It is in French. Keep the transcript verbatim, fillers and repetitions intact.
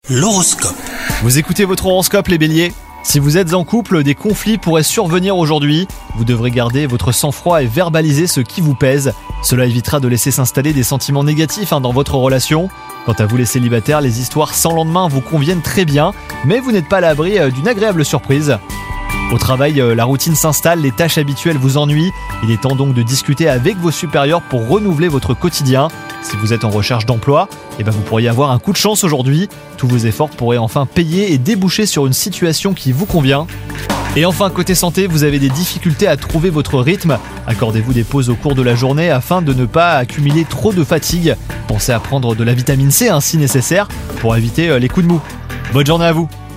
L'horoscope. Vous écoutez votre horoscope les béliers ? Si vous êtes en couple, des conflits pourraient survenir aujourd'hui. Vous devrez garder votre sang-froid et verbaliser ce qui vous pèse. Cela évitera de laisser s'installer des sentiments négatifs hein, dans votre relation. Quant à vous les célibataires, les histoires sans lendemain vous conviennent très bien, mais vous n'êtes pas à l'abri euh, d'une agréable surprise. Au travail, euh, la routine s'installe, les tâches habituelles vous ennuient. Il est temps donc de discuter avec vos supérieurs pour renouveler votre quotidien. Si vous êtes en recherche d'emploi, eh ben vous pourriez avoir un coup de chance aujourd'hui. Tous vos efforts pourraient enfin payer et déboucher sur une situation qui vous convient. Et enfin, côté santé, vous avez des difficultés à trouver votre rythme. Accordez-vous des pauses au cours de la journée afin de ne pas accumuler trop de fatigue. Pensez à prendre de la vitamine C hein, si nécessaire pour éviter euh, les coups de mou. Bonne journée à vous!